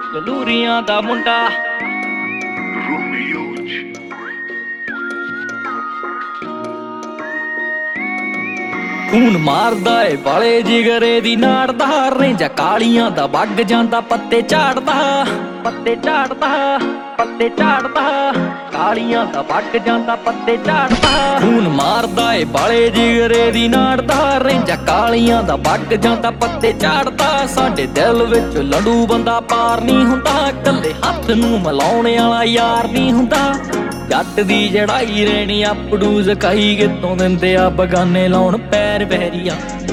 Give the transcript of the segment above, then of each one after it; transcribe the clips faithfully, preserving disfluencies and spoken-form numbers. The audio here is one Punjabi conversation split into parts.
ਗਲੂਰੀਆਂ ਦਾ ਮੁੰਡਾ ਖੂਨ ਮਾਰਦਾ ਏ ਬਾਲੇ ਜਿਗਰੇ ਦੀ ਨਾੜ ਦਾ ਰੇਂਜਾ ਕਾਲੀਆਂ ਦਾ ਵੱਗ ਜਾਂਦਾ ਪੱਤੇ ਝਾੜਦਾ ਪੱਤੇ ਝਾੜਦਾ ਪੱਤੇ ਝਾੜਦਾ ਕਾਲੀਆਂ ਦਾ ਵੱਗ ਜਾਂਦਾ ਪੱਤੇ ਝਾੜਦਾ ਖੂਨ ਮਾਰਦਾ ਏ ਬਾਲੇ ਜਿਗਰੇ ਦੀ ਨਾੜ ਦਾ ਰੇਂਜਾ ਕਾਲੀਆਂ ਦਾ ਵੱਗ ਜਾਂਦਾ ਪੱਤੇ ਝਾੜਦਾ ਸਾਡੇ ਦਿਲ ਵਿੱਚ ਲੜੂ ਬੰਦਾ ਪਾਰ ਨਹੀਂ ਹੁੰਦਾ ਕੱਲੇ ਹੱਥ ਨੂੰ ਮਿਲਾਉਣ ਵਾਲਾ ਯਾਰ ਨਹੀਂ ਹੁੰਦਾ ਜੱਟ ਦੀ ਜੜਾਈ ਰਹਿਣੀ ਆਪੜੂ ਜ਼ਕਾਈ ਕਿਤੋਂ ਦਿੰਦੇ ਆ ਬਗਾਨੇ ਲਾਉਣ ਪੈਰ ਵੈਰੀਆ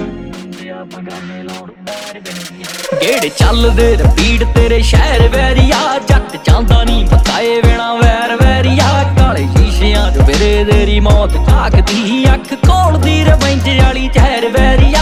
ਗੇੜੇ ਚੱਲਦੇ ਰਪੀੜ ਤੇਰੇ ਸ਼ਹਿਰ ਵੈਰੀਆ ਜੱਟ ਜਾਂਦਾ ਨਹੀਂ ਬਤਾਏ ਵੇਣਾ ਵੈਰ ਵੈਰੀਆ ਕਾਲੇ ਸ਼ੀਸ਼ਿਆਂ ਚ ਵੀਰੇ ਤੇਰੀ ਮੌਤ ਝਾਕਦੀ ਅੱਖ ਕੋਲਦੀ ਰਵੰਜ ਵਾਲੀ ਜ਼ਹਿਰ ਵੈਰੀਆ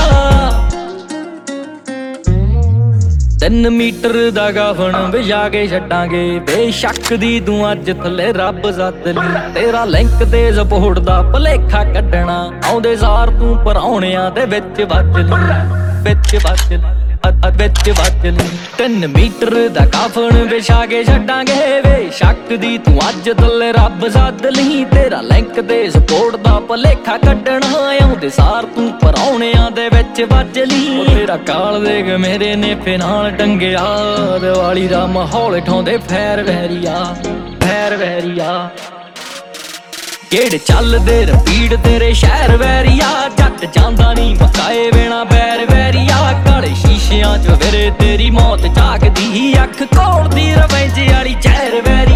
ਤਿੰਨ ਮੀਟਰ ਦਾ ਗਾਫਣ ਵਿਜਾ ਕੇ ਛੱਡਾਂਗੇ ਬੇਸ਼ੱਕ ਦੀ ਤੂੰ ਅੱਜ ਥੱਲੇ ਰੱਬ ਸੱਦ ਲਈ ਤੇਰਾ ਲਿੰਕ ਤੇ ਸਪੋਰਟ ਦਾ ਭਲੇਖਾ ਕੱਢਣਾ ਆਉਂਦੇ ਸਾਰ ਤੂੰ ਪਰਾਉਣਿਆਂ ਦੇ ਵਿੱਚ ਵੱਜ ਲਈ ਵਿੱਚ ਵੱਜ ਲਈ ਵਿੱਚ ਵੱਜ ਲਈ ਤਿੰਨ ਮੀਟਰ ਦਾ ਕਾਫਣ ਵਿਛਾ ਕੇ ਛੱਡਾਂਗੇ ਬੇਸ਼ੱਕ ਦੀ ਤੂੰ ਅੱਜ ਥੱਲੇ ਰੱਬ ਸੱਦ ਲਈ ਤੇਰਾ ਲਿੰਕ ਤੇ ਸਪੋਰਟ ਦਾ ਭਲੇਖਾ ਕੱਢਣਾ ਆਉਂਦੇ ਸਾਰ ਤੂੰ ਪਰਾਉਣਿਆਂ ਦੇ ਵਿੱਚ ਵੱਜ ਲਈ ਤੇਰਾ ਕਾਲ ਦੇਖ ਮੇਰੇ ਨੇਫੇ ਨਾਲ ਟੰਗਿਆ ਦੀਵਾਲੀ ਦਾ ਮਾਹੌਲ ਠਾਉਂਦੇ ਫੈਰ ਵੈਰੀਆ ਫੈਰ ਵੈਰੀਆ ਗੇੜ ਚੱਲਦੇ ਰਪੀੜ ਤੇਰੇ ਸ਼ਹਿਰ ਵੈਰੀਆ ਜੱਟ ਜਾਂਦਾ ਨਹੀਂ ਮਕਾਏ ਵੇਣਾ ਬੈਰ ਵੈਰੀਆ ਕਾਲੇ ਸ਼ੀਸ਼ਿਆਂ ਚ ਵੀਰੇ ਤੇਰੀ ਮੌਤ ਝਾਕਦੀ ਅੱਖ ਕੋਲਦੀ ਰਵੰਜ ਵਾਲੀ ਜ਼ਹਿਰ ਵੈਰੀਆ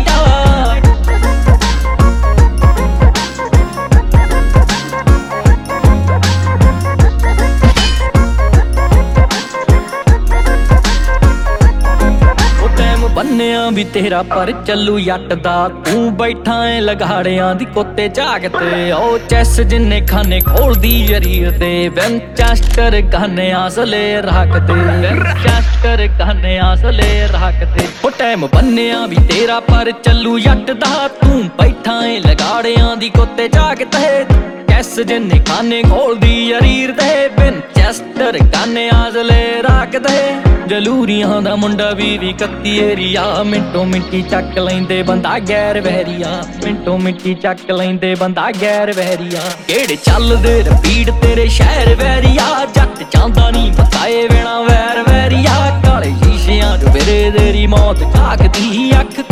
ਬੰਨਿਆ ਵੀ ਤੇਰਾ ਪਰ ਚੱਲੂ ਜੱਟ ਦਾ ਤੂੰ ਬੈਠਾ ਏ ਲਗਾੜਿਆਂ ਦੀ ਕੋਤੇ ਝਾਕਤੇ ਉਹ ਚੈਸ ਜਿੰਨੇ ਖਾਨੇ ਖੋਲਦੀ ਜਰੀਰ ਤੇ ਵਿੰਚੈਸਟਰ ਗਾਨੇ ਆਸਲੇ ਰੱਖਦੇ ਵਿੰਚੈਸਟਰ ਗਾਨੇ ਆਸਲੇ ਰੱਖਦੇ ਉਹ ਟਾਈਮ ਬੰਨਿਆ ਵੀ ਤੇਰਾ ਪਰ ਚੱਲੂ ਜੱਟ ਦਾ ਤੂੰ ਬੈਠਾ ਏ ਲਗਾੜਿਆਂ ਦੀ ਕੋਤੇ ਝਾਕਤੇ ਚੈਸ ਜਿੰਨੇ ਖਾਨੇ ਖੋਲਦੀ ਜਰੀਰ ਤੇ ਵਿੰਚੈਸਟਰ ਗਾਨੇ ਆਸਲੇ ਰੱਖਦੇ ਗਲੂਰੀਆਂ ਦਾ ਮੁੰਡਾ ਵੀ ਵੀ ਕੱਤੀ ਏਰੀਆ ਮਿੰਟੋ ਮਿੰਟੀ ਚੱਕ ਲੈਂਦੇ ਬੰਦਾ ਗੈਰ ਵਹਿਰੀਆ ਮਿੰਟੋ ਮਿੰਟੀ ਚੱਕ ਲੈਂਦੇ ਬੰਦਾ ਗੈਰ ਵਹਿਰੀਆ ਗੇੜੇ ਚੱਲਦੇ ਰਪੀੜ ਤੇਰੇ ਸ਼ਹਿਰ ਵੈਰੀਆ ਜੱਟ ਜਾਂਦਾ ਨਹੀਂ ਬਤਾਏ ਵੇਣਾ ਵੈਰ ਵੈਰੀਆ ਕਾਲੇ ਸ਼ੀਸ਼ਿਆਂ ਚ ਵੀਰੇ ਤੇਰੀ ਮੌਤ ਝਾਕਦੀ ਅੱਖ